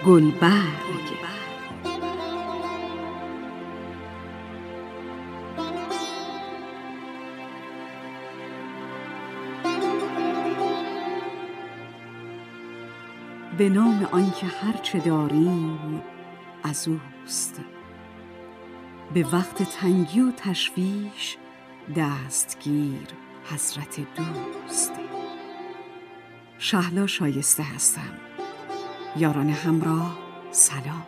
گلبرگ. به نام آنکه هرچه داریم از اوست، به وقت تنگی و تشویش دستگیر حضرت دوست. شهلا شایسته هستم. یاران همراه سلام.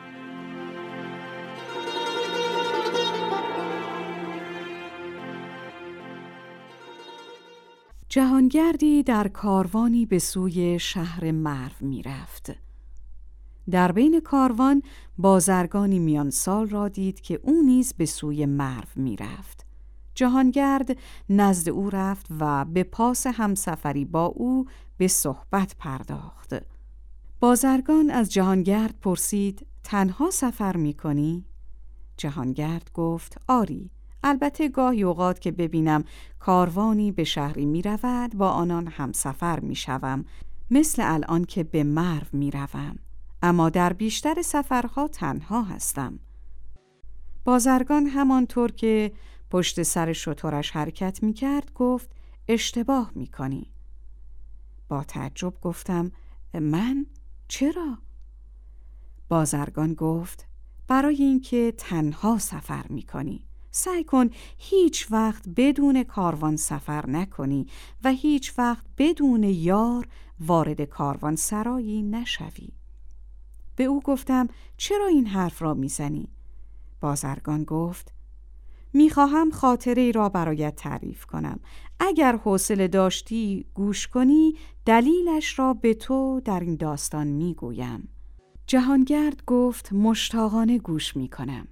جهانگردی در کاروانی به سوی شهر مرو می رفت. در بین کاروان بازرگانی میان سال را دید که او نیز به سوی مرو می رفت. جهانگرد نزد او رفت و به پاس همسفری با او به صحبت پرداخت. بازرگان از جهانگرد پرسید: تنها سفر می کنی؟ جهانگرد گفت: آری، البته گاهی اوقات که ببینم کاروانی به شهری می رود با آنان همسفر می شوم، مثل الان که به مرو می روم، اما در بیشتر سفرها تنها هستم. بازرگان همانطور که پشت سر شترش حرکت می کرد گفت: اشتباه می کنی. با تعجب گفتم: من؟ چرا؟ بازرگان گفت: برای اینکه تنها سفر می کنی. سعی کن هیچ وقت بدون کاروان سفر نکنی و هیچ وقت بدون یار وارد کاروان سرایی نشوی. به او گفتم: چرا این حرف را میزنی؟ بازرگان گفت: میخواهم خاطره ای را برایت تعریف کنم. اگر حوصله داشتی گوش کنی دلیلش را به تو در این داستان میگویم. جهانگرد گفت: مشتاقانه گوش میکنم.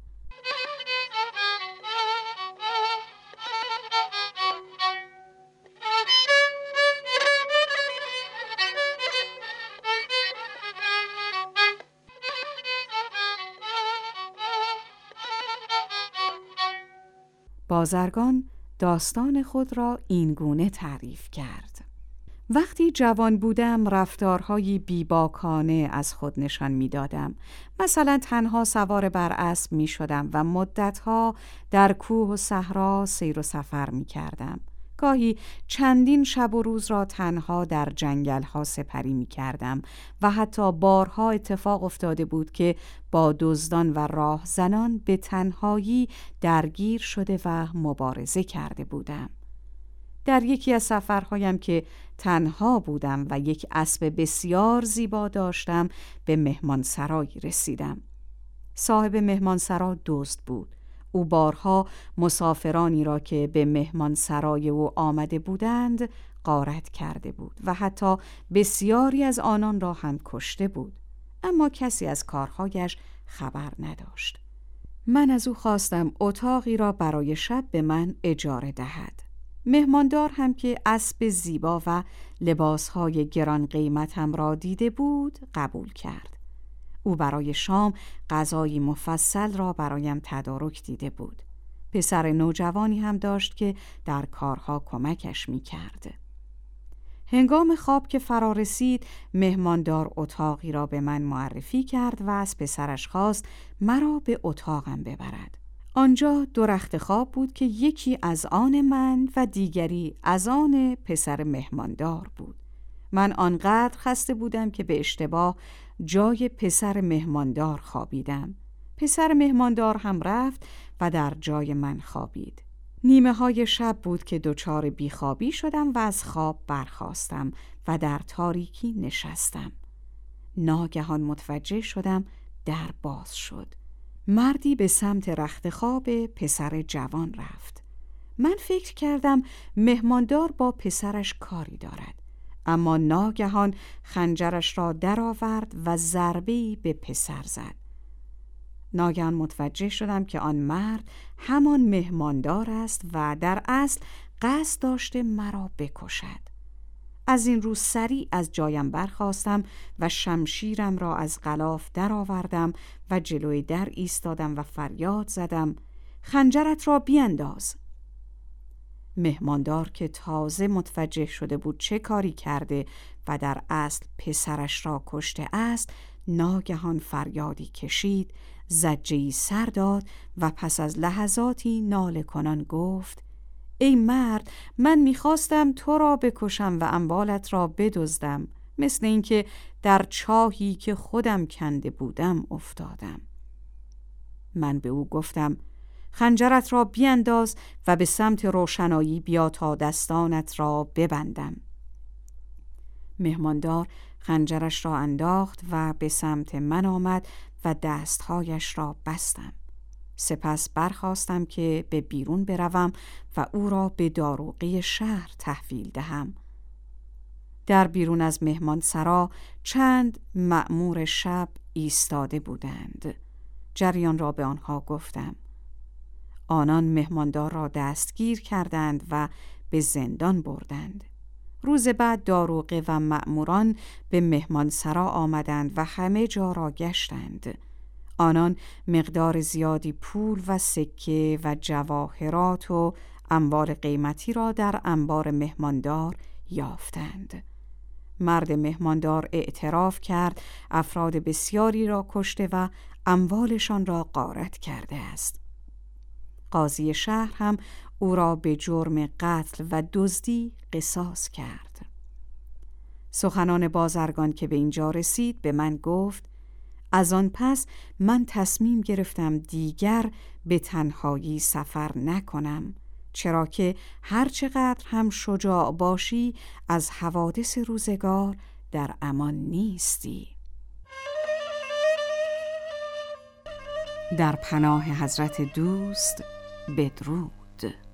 بازرگان داستان خود را این گونه تعریف کرد: وقتی جوان بودم رفتارهایی بیباکانه از خود نشان می‌دادم. مثلا تنها سوار بر اسب می‌شدم و مدتها در کوه و صحرا سیر و سفر می‌کردم. گاهی چندین شب و روز را تنها در جنگل‌ها سپری می‌کردم و حتی بارها اتفاق افتاده بود که با دزدان و راهزنان به تنهایی درگیر شده و مبارزه کرده بودم. در یکی از سفرهایم که تنها بودم و یک اسب بسیار زیبا داشتم به مهمانسرایی رسیدم. صاحب مهمانسرا دزد بود. او بارها مسافرانی را که به مهمانسرای او آمده بودند غارت کرده بود و حتی بسیاری از آنان را هم کشته بود، اما کسی از کارهایش خبر نداشت. من از او خواستم اتاقی را برای شب به من اجاره دهد. مهماندار هم که اسب زیبا و لباسهای گران قیمتم را دیده بود قبول کرد. او برای شام غذایی مفصل را برایم تدارک دیده بود. پسر نوجوانی هم داشت که در کارها کمکش می کرد. هنگام خواب که فرا رسید مهماندار اتاقی را به من معرفی کرد و از پسرش خواست مرا به اتاقم ببرد. آنجا دو رخت خواب بود که یکی از آن من و دیگری از آن پسر مهماندار بود. من آنقدر خسته بودم که به اشتباه جای پسر مهماندار خوابیدم. پسر مهماندار هم رفت و در جای من خوابید. نیمه های شب بود که دچار بیخوابی شدم و از خواب برخاستم و در تاریکی نشستم. ناگهان متوجه شدم در باز شد. مردی به سمت رخت خواب پسر جوان رفت. من فکر کردم مهماندار با پسرش کاری دارد، اما ناگهان خنجرش را درآورد و ضربه‌ای به پسر زد. ناگهان متوجه شدم که آن مرد همان مهماندار است و در اصل قصد داشته مرا بکشد. از این رو سریع از جایم برخاستم و شمشیرم را از غلاف درآوردم و جلوی در ایستادم و فریاد زدم: خنجرت را بیانداز. مهماندار که تازه متوجه شده بود چه کاری کرده و در اصل پسرش را کشته است، ناگهان فریادی کشید، زجه‌ای سر داد و پس از لحظاتی ناله کنان گفت: ای مرد، من می‌خواستم تو را بکشم و اموالت را بدزدم، مثل اینکه در چاهی که خودم کنده بودم افتادم. من به او گفتم: خنجرت را بیانداز و به سمت روشنایی بیا تا دستانت را ببندم. مهماندار خنجرش را انداخت و به سمت من آمد و دستهایش را بستم. سپس برخاستم که به بیرون بروم و او را به داروغه شهر تحویل دهم. در بیرون از مهمان سرا چند مأمور شب ایستاده بودند. جریان را به آنها گفتم. آنان مهماندار را دستگیر کردند و به زندان بردند. روز بعد داروغه و مأموران به مهمان سرا آمدند و همه جا را گشتند. آنان مقدار زیادی پول و سکه و جواهرات و اموال قیمتی را در انبار مهماندار یافتند. مرد مهماندار اعتراف کرد افراد بسیاری را کشته و اموالشان را غارت کرده است. قاضی شهر هم او را به جرم قتل و دزدی قصاص کرد. سخنان بازرگان که به اینجا رسید به من گفت: از آن پس من تصمیم گرفتم دیگر به تنهایی سفر نکنم، چرا که هرچقدر هم شجاع باشی از حوادث روزگار در امان نیستی. در پناه حضرت دوست بدرود.